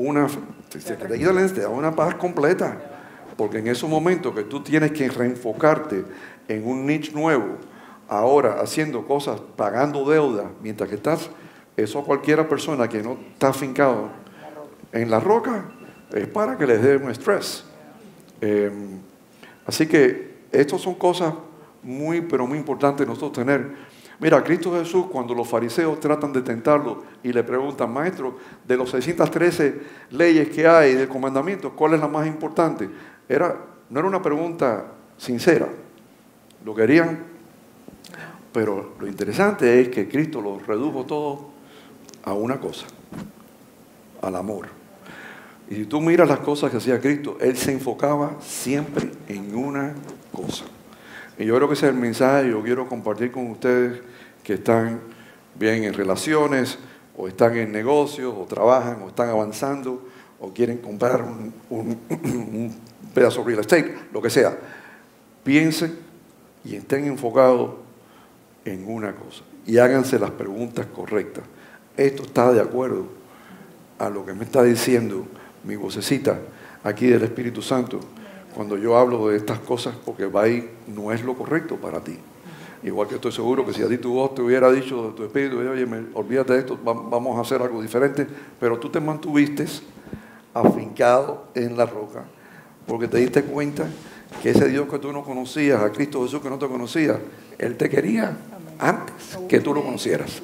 te da una paz completa, porque en esos momentos que tú tienes que reenfocarte en un nicho nuevo, ahora haciendo cosas, pagando deuda, mientras que estás, eso cualquiera persona que no está afincado en la roca, es para que les dé un estrés. Así que estas son cosas muy, pero muy importantes nosotros tener. Mira, Cristo Jesús, cuando los fariseos tratan de tentarlo y le preguntan, maestro, de los 613 leyes que hay, de comandamientos, ¿cuál es la más importante? No era una pregunta sincera, lo querían, pero lo interesante es que Cristo lo redujo todo a una cosa, al amor. Y si tú miras las cosas que hacía Cristo, Él se enfocaba siempre en una cosa. Y yo creo que ese es el mensaje que yo quiero compartir con ustedes que están bien en relaciones, o están en negocios, o trabajan, o están avanzando, o quieren comprar un pedazo de real estate, lo que sea. Piensen y estén enfocados en una cosa. Y háganse las preguntas correctas. ¿Esto está de acuerdo a lo que me está diciendo mi vocecita aquí del Espíritu Santo cuando yo hablo de estas cosas? Porque va ahí, no es lo correcto para ti. Igual que estoy seguro que si a ti tu voz te hubiera dicho de tu espíritu, oye, olvídate de esto, vamos a hacer algo diferente, pero tú te mantuviste afincado en la roca, porque te diste cuenta que ese Dios que tú no conocías, a Cristo Jesús que no te conocía, Él te quería antes que tú lo conocieras.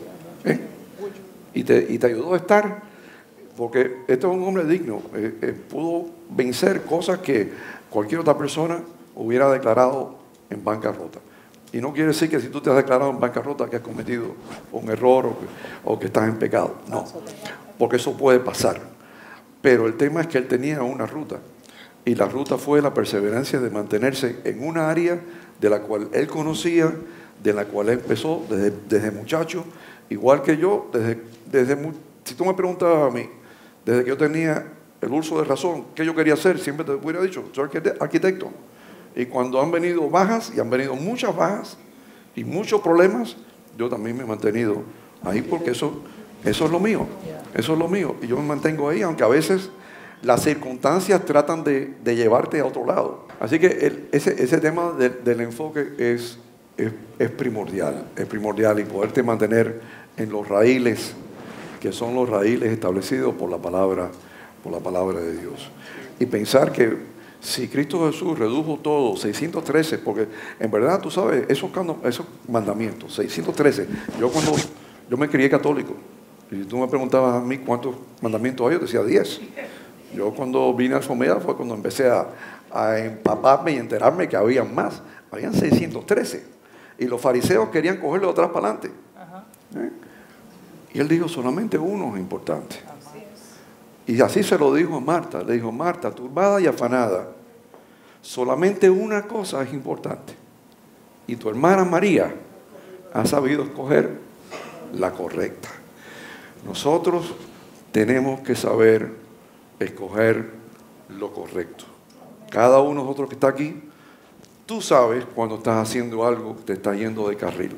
Y te ayudó a estar, porque este es un hombre digno, pudo vencer cosas que cualquier otra persona hubiera declarado en bancarrota. Y no quiere decir que si tú te has declarado en bancarrota que has cometido un error o que estás en pecado. No, porque eso puede pasar. Pero el tema es que él tenía una ruta. Y la ruta fue la perseverancia de mantenerse en una área de la cual él conocía, de la cual él empezó desde muchacho, igual que yo, si tú me preguntabas a mí, desde que yo tenía el uso de razón, ¿qué yo quería hacer? Siempre te hubiera dicho, soy arquitecto. Y cuando han venido bajas, y han venido muchas bajas, y muchos problemas, yo también me he mantenido ahí porque eso es lo mío. Eso es lo mío. Y yo me mantengo ahí, aunque a veces las circunstancias tratan de llevarte a otro lado. Así que ese tema del enfoque es primordial. Es primordial, y poderte mantener en los raíles, que son los raíles establecidos por la palabra de Dios. Y pensar que Si Cristo Jesús redujo todo, 613, porque en verdad tú sabes, esos mandamientos, 613, yo me crié católico, y tú me preguntabas a mí cuántos mandamientos hay, yo decía 10. Yo cuando vine a Someda fue cuando empecé a empaparme y enterarme que habían más, habían 613, y los fariseos querían cogerlo de atrás para adelante. Y él dijo, solamente uno es importante. Y así se lo dijo a Marta. Le dijo, Marta, turbada y afanada, solamente una cosa es importante. Y tu hermana María ha sabido escoger la correcta. Nosotros tenemos que saber escoger lo correcto. Cada uno de nosotros que está aquí, tú sabes cuando estás haciendo algo que te está yendo de carril.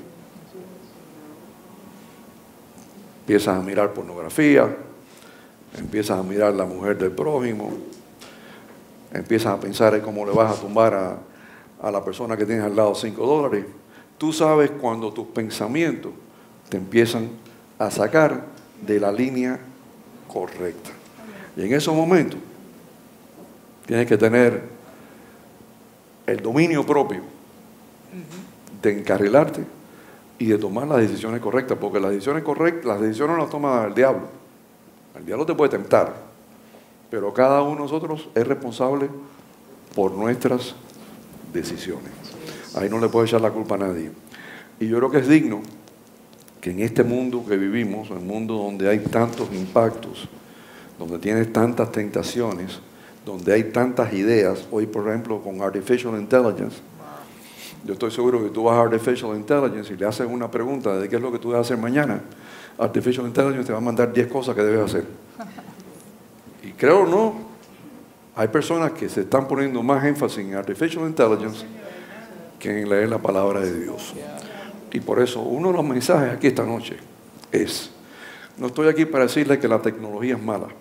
Empiezas a mirar pornografía, empiezas a mirar la mujer del prójimo, empiezas a pensar en cómo le vas a tumbar a la persona que tienes al lado $5. Tú sabes cuando tus pensamientos te empiezan a sacar de la línea correcta. Y en esos momentos tienes que tener el dominio propio de encarrilarte y de tomar las decisiones correctas, porque las decisiones las toma el diablo. El diablo te puede tentar, pero cada uno de nosotros es responsable por nuestras decisiones. Ahí no le puede echar la culpa a nadie. Y yo creo que es digno que en este mundo que vivimos, en un mundo donde hay tantos impactos, donde tienes tantas tentaciones, donde hay tantas ideas, hoy por ejemplo con Artificial Intelligence, yo estoy seguro que tú vas a Artificial Intelligence y le haces una pregunta de qué es lo que tú debes hacer mañana. Artificial Intelligence te va a mandar 10 cosas que debes hacer. Y creo o no, hay personas que se están poniendo más énfasis en Artificial Intelligence que en leer la palabra de Dios. Y por eso, uno de los mensajes aquí esta noche es, no estoy aquí para decirle que la tecnología es mala.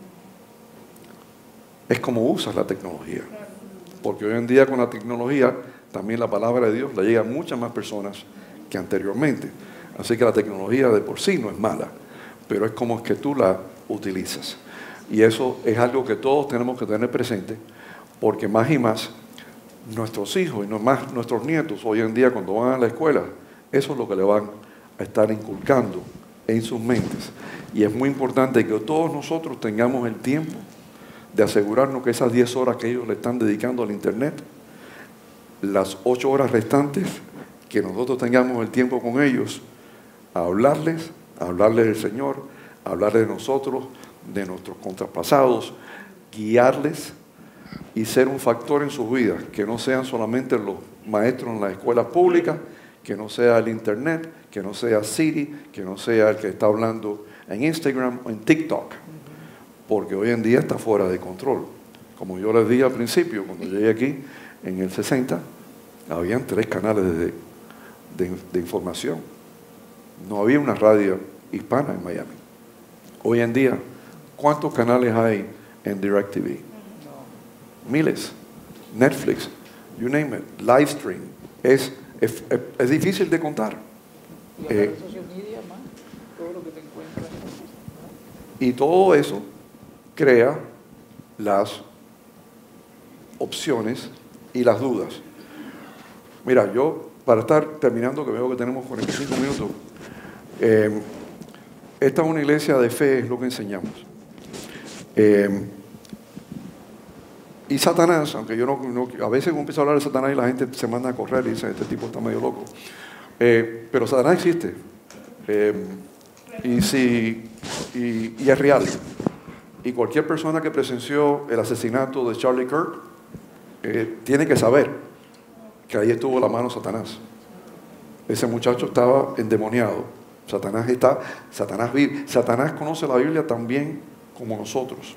Es como usas la tecnología. Porque hoy en día con la tecnología, también la palabra de Dios le llega a muchas más personas que anteriormente. Así que la tecnología de por sí no es mala, pero es como es que tú la utilizas. Y eso es algo que todos tenemos que tener presente, porque más y más nuestros hijos y más nuestros nietos hoy en día cuando van a la escuela, eso es lo que le van a estar inculcando en sus mentes. Y es muy importante que todos nosotros tengamos el tiempo de asegurarnos que esas 10 horas que ellos le están dedicando al internet, las 8 horas restantes, que nosotros tengamos el tiempo con ellos, a hablarles del Señor, a hablarles de nosotros, de nuestros contrapasados, guiarles y ser un factor en sus vidas, que no sean solamente los maestros en las escuelas públicas, que no sea el internet, que no sea Siri, que no sea el que está hablando en Instagram o en TikTok, porque hoy en día está fuera de control. Como yo les dije al principio, cuando llegué aquí en el 60, habían 3 canales de información. No había una radio hispana en Miami. Hoy en día, ¿cuántos canales hay en DirecTV? Miles. Netflix, you name it, Livestream. Es difícil de contar. Y social media más, todo lo que te encuentras. Y todo eso crea las opciones y las dudas. Mira, yo, para estar terminando, que veo que tenemos 45 minutos, esta es una iglesia de fe, es lo que enseñamos. Y Satanás, aunque yo a veces uno empieza a hablar de Satanás y la gente se manda a correr y dice, este tipo está medio loco. Pero Satanás existe. Y es real. Y cualquier persona que presenció el asesinato de Charlie Kirk tiene que saber que ahí estuvo la mano de Satanás. Ese muchacho estaba endemoniado. Satanás vive. Satanás conoce la Biblia tan bien como nosotros.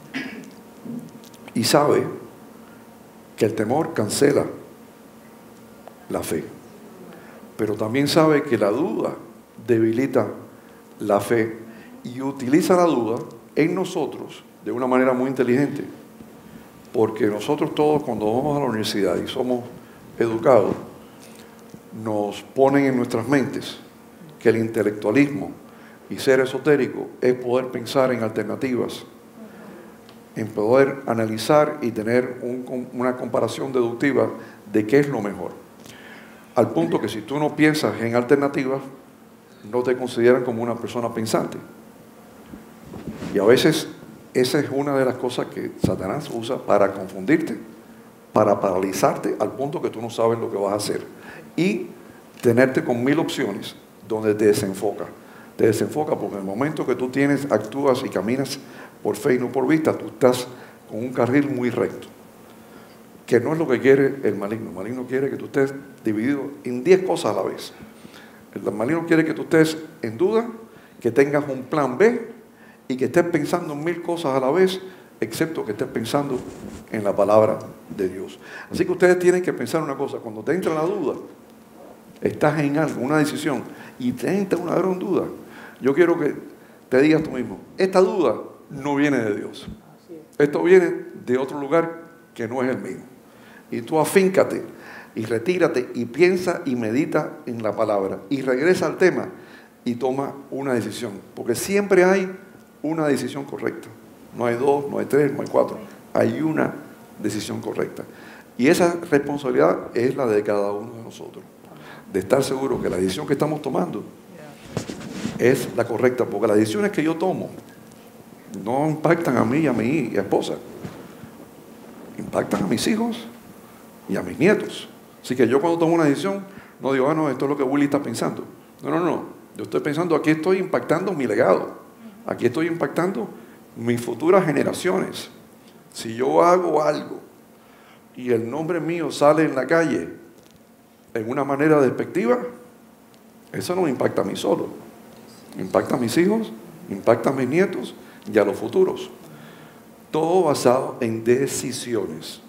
Y sabe que el temor cancela la fe. Pero también sabe que la duda debilita la fe y utiliza la duda en nosotros de una manera muy inteligente. Porque nosotros todos cuando vamos a la universidad y somos educados, nos ponen en nuestras mentes que el intelectualismo y ser esotérico es poder pensar en alternativas en poder analizar y tener una comparación deductiva de qué es lo mejor. Al punto que si tú no piensas en alternativas, no te consideran como una persona pensante. Y a veces esa es una de las cosas que Satanás usa para confundirte, para paralizarte al punto que tú no sabes lo que vas a hacer. Y tenerte con 1000 opciones donde te desenfoca. Te desenfoca porque en el momento que tú actúas y caminas por fe y no por vista, tú estás con un carril muy recto. Que no es lo que quiere el maligno. El maligno quiere que tú estés dividido en 10 cosas a la vez. El maligno quiere que tú estés en duda, que tengas un plan B y que estés pensando en 1000 cosas a la vez, excepto que estés pensando en la palabra de Dios. Así que ustedes tienen que pensar una cosa: cuando te entra la duda, estás en algo, una decisión, y te entra una gran duda, yo quiero que te digas tú mismo: esta duda no viene de Dios. Esto viene de otro lugar que no es el mío. Y tú afíncate y retírate y piensa y medita en la palabra y regresa al tema y toma una decisión, porque siempre hay una decisión correcta. No hay 2, no hay 3, no hay 4. Hay una decisión correcta. Y esa responsabilidad es la de cada uno de nosotros, de estar seguro que la decisión que estamos tomando es la correcta, porque las decisiones que yo tomo no impactan a mí y a mi esposa, impactan a mis hijos y a mis nietos. Así que yo cuando tomo una decisión no digo: no, esto es lo que Willy está pensando. No. Yo estoy pensando, aquí estoy impactando mi legado. Aquí estoy impactando mis futuras generaciones. Si yo hago algo y el nombre mío sale en la calle en una manera despectiva, eso no me impacta a mí solo. Impacta a mis hijos, impacta a mis nietos y a los futuros. Todo basado en decisiones.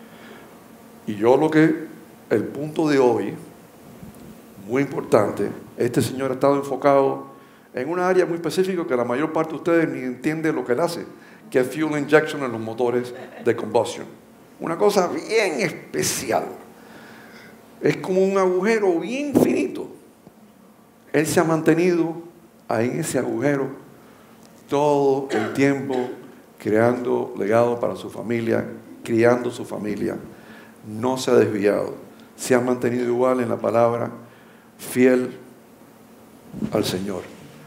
Y el punto de hoy, muy importante, este señor ha estado enfocado en una área muy específica que la mayor parte de ustedes ni entiende lo que él hace, que es fuel injection en los motores de combustión. Una cosa bien especial. Es como un agujero bien finito. Él se ha mantenido ahí en ese agujero todo el tiempo, creando legado para su familia, criando su familia. No se ha desviado, se ha mantenido igual en la palabra, fiel al Señor.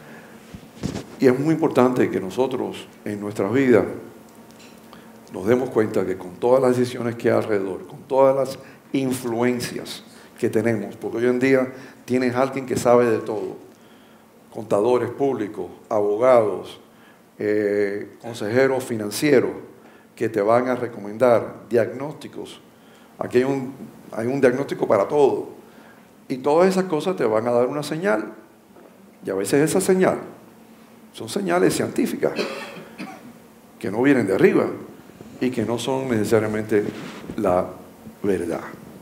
Y es muy importante que nosotros en nuestras vidas nos demos cuenta que con todas las decisiones que hay alrededor, con todas las influencias que tenemos, porque hoy en día tienes a alguien que sabe de todo: contadores públicos, abogados, consejeros financieros que te van a recomendar diagnósticos. Aquí hay un diagnóstico para todo. Y todas esas cosas te van a dar una señal. Y a veces esa señal son señales científicas que no vienen de arriba y que no son necesariamente la verdad.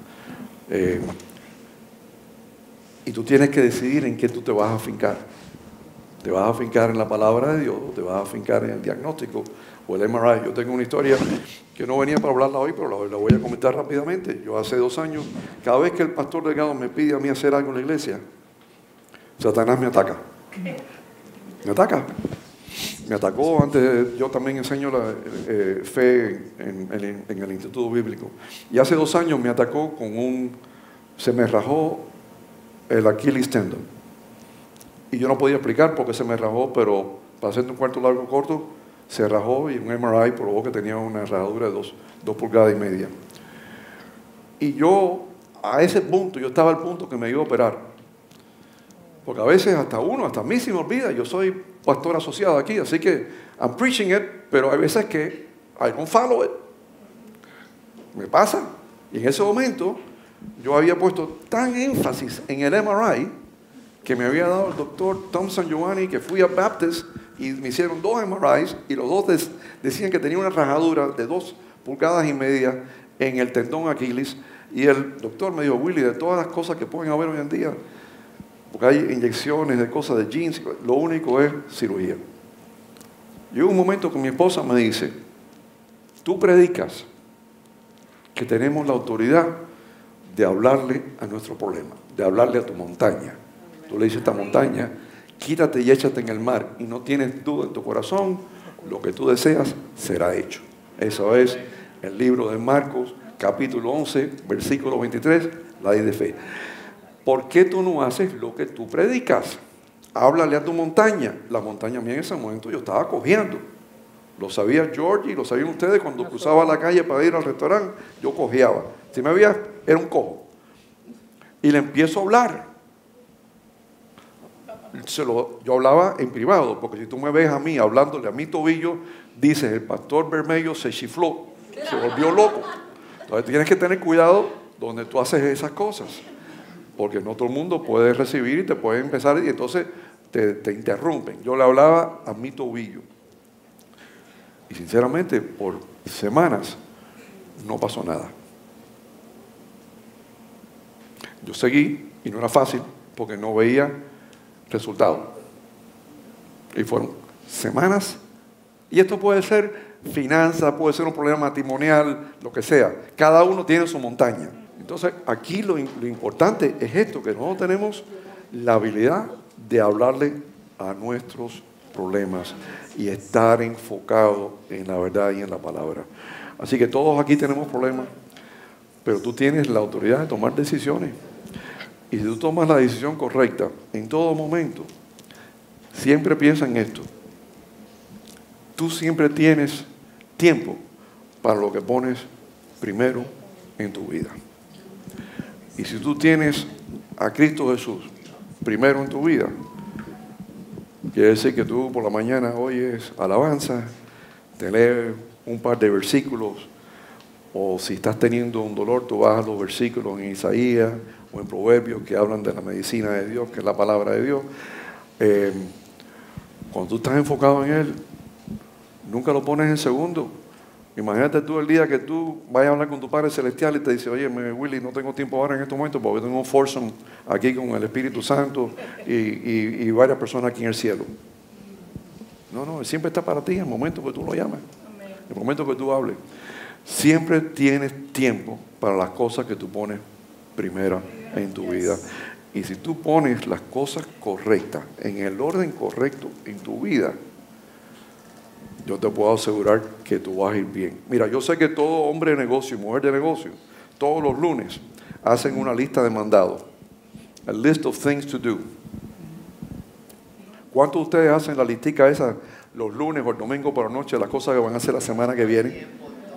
Y tú tienes que decidir en qué tú te vas a afincar. ¿Te vas a afincar en la palabra de Dios o te vas a afincar en el diagnóstico o el MRI? Yo tengo una historia que no venía para hablarla hoy, pero la voy a comentar rápidamente. Yo hace 2 años, cada vez que el pastor Delgado me pide a mí hacer algo en la iglesia, Satanás me ataca. Me ataca. Me atacó antes. Yo también enseño la fe en el Instituto Bíblico. Y hace 2 años me atacó se me rajó el Achilles tendon. Y yo no podía explicar por qué se me rajó, pero para hacer un cuarto largo corto, se rajó y un MRI probó que tenía una rajadura de 2 pulgadas y media. Y yo, a ese punto, yo estaba al punto que me iba a operar. Porque a veces hasta a mí se me olvida, yo soy pastor asociado aquí, así que I'm preaching it, pero hay veces que I don't follow it. Me pasa. Y en ese momento, yo había puesto tan énfasis en el MRI que me había dado el doctor Thompson Giovanni, que fui a Baptist y me hicieron 2 MRIs y los 2 decían que tenía una rajadura de 2 pulgadas y media en el tendón Aquiles. Y el doctor me dijo: Willy, de todas las cosas que pueden haber hoy en día, porque hay inyecciones de cosas de jeans, lo único es cirugía. Y hubo un momento que mi esposa me dice: tú predicas que tenemos la autoridad de hablarle a nuestro problema, de hablarle a tu montaña. Tú le dices a esta montaña: quítate y échate en el mar, y no tienes duda en tu corazón, lo que tú deseas será hecho. Eso es el libro de Marcos, capítulo 11, versículo 23, la ley de fe. ¿Por qué tú no haces lo que tú predicas? Háblale a tu montaña. La montaña mía en ese momento yo estaba cojeando. Lo sabía George y lo sabían ustedes cuando cruzaba la calle para ir al restaurante, yo cojeaba. Si me veía, era un cojo. Y le empiezo a hablar. Yo hablaba en privado, porque si tú me ves a mí hablándole a mi tobillo, dices, el pastor Bermello se chifló, se volvió loco. Entonces tienes que tener cuidado donde tú haces esas cosas, porque no todo el mundo puede recibir y te puede empezar y entonces te interrumpen. Yo le hablaba a mi tobillo. Y sinceramente, por semanas no pasó nada. Yo seguí y no era fácil porque no veía resultados. Y fueron semanas. Y esto puede ser finanzas, puede ser un problema matrimonial, lo que sea. Cada uno tiene su montaña. Entonces, aquí lo importante es esto, que nosotros tenemos la habilidad de hablarle a nuestros problemas y estar enfocado en la verdad y en la palabra. Así que todos aquí tenemos problemas, pero tú tienes la autoridad de tomar decisiones. Y si tú tomas la decisión correcta en todo momento, siempre piensa en esto. Tú siempre tienes tiempo para lo que pones primero en tu vida. Y si tú tienes a Cristo Jesús primero en tu vida, quiere decir que tú por la mañana oyes alabanza, te lees un par de versículos, o si estás teniendo un dolor, tú vas a los versículos en Isaías o en Proverbios que hablan de la medicina de Dios, que es la palabra de Dios. Cuando tú estás enfocado en Él, nunca lo pones en segundo. Imagínate tú el día que tú vayas a hablar con tu Padre Celestial y te dice, oye, Willy, no tengo tiempo ahora en este momento porque tengo un foursome aquí con el Espíritu Santo y varias personas aquí en el cielo. No, Él siempre está para ti en el momento que tú lo llames, en el momento que tú hables. Siempre tienes tiempo para las cosas que tú pones primero en tu vida. Y si tú pones las cosas correctas, en el orden correcto en tu vida, yo te puedo asegurar que tú vas a ir bien. Mira, yo sé que todo hombre de negocio y mujer de negocio, todos los lunes, hacen una lista de mandados. A list of things to do. ¿Cuántos de ustedes hacen la listica esa los lunes o el domingo por la noche, las cosas que van a hacer la semana que viene?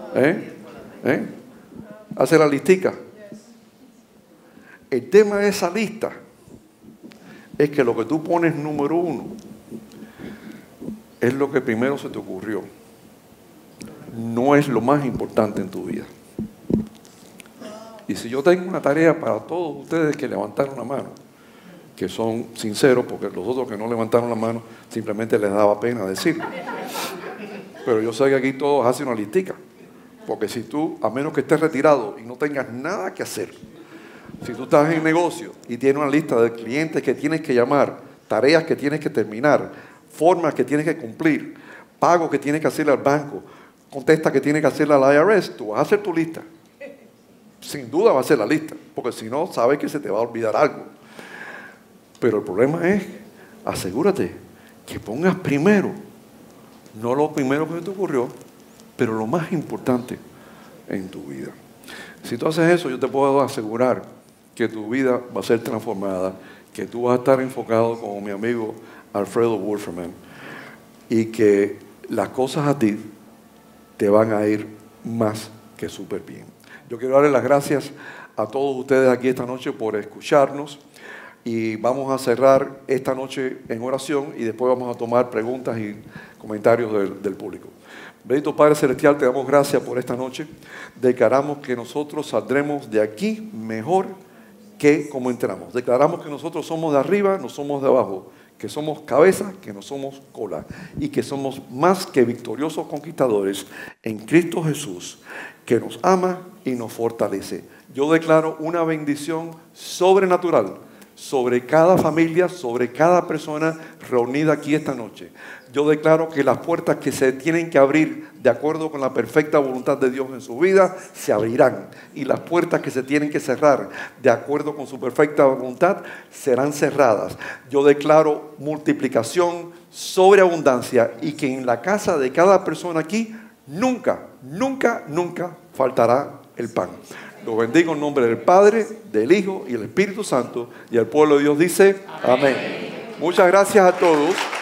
¿Hace la listica? El tema de esa lista es que lo que tú pones número 1 es lo que primero se te ocurrió. No es lo más importante en tu vida. Y si yo tengo una tarea para todos ustedes que levantaron la mano, que son sinceros, porque los otros que no levantaron la mano simplemente les daba pena decirlo. Pero yo sé que aquí todos hacen una listica. Porque si tú, a menos que estés retirado y no tengas nada que hacer, si tú estás en negocio y tienes una lista de clientes que tienes que llamar, tareas que tienes que terminar, formas que tienes que cumplir, pagos que tienes que hacerle al banco, contesta que tienes que hacerle al IRS, tú vas a hacer tu lista. Sin duda va a ser la lista, porque si no, sabes que se te va a olvidar algo. Pero el problema es, asegúrate que pongas primero, no lo primero que te ocurrió, pero lo más importante en tu vida. Si tú haces eso, yo te puedo asegurar que tu vida va a ser transformada, que tú vas a estar enfocado como mi amigo Alfredo Wolferman y que las cosas a ti te van a ir más que súper bien. Yo quiero darle las gracias a todos ustedes aquí esta noche por escucharnos y vamos a cerrar esta noche en oración y después vamos a tomar preguntas y comentarios del público. Bendito Padre Celestial, te damos gracias por esta noche. Declaramos que nosotros saldremos de aquí mejor que como entramos. Declaramos que nosotros somos de arriba, no somos de abajo, que somos cabeza, que no somos cola y que somos más que victoriosos conquistadores en Cristo Jesús, que nos ama y nos fortalece. Yo declaro una bendición sobrenatural sobre cada familia, sobre cada persona reunida aquí esta noche. Yo declaro que las puertas que se tienen que abrir de acuerdo con la perfecta voluntad de Dios en su vida, se abrirán. Y las puertas que se tienen que cerrar de acuerdo con su perfecta voluntad, serán cerradas. Yo declaro multiplicación, sobreabundancia y que en la casa de cada persona aquí nunca, nunca, nunca faltará el pan. Lo bendigo en nombre del Padre, del Hijo y del Espíritu Santo. Y el pueblo de Dios dice, amén. Muchas gracias a todos.